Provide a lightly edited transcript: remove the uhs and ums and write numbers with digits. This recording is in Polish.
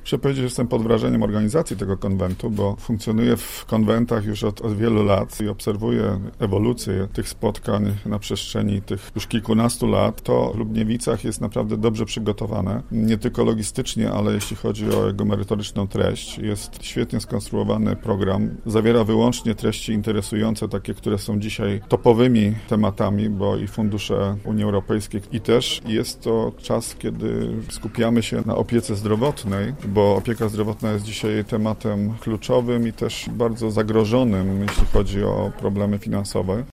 Muszę powiedzieć, że jestem pod wrażeniem organizacji tego konwentu, bo funkcjonuję w konwentach już od wielu lat i obserwuję ewolucję tych spotkań na przestrzeni tych już kilkunastu lat. To w Lubniewicach jest naprawdę dobrze przygotowane. Nie tylko logistycznie, ale jeśli chodzi o jego merytoryczną treść. Jest świetnie skonstruowany program. Zawiera wyłącznie treści interesujące, takie, które są dzisiaj topowymi tematami, bo i fundusze Unii Europejskiej i też jest to czas, kiedy skupiamy się na opiece zdrowotnej, bo opieka zdrowotna jest dzisiaj tematem kluczowym i też bardzo zagrożonym, jeśli chodzi o problemy finansowe.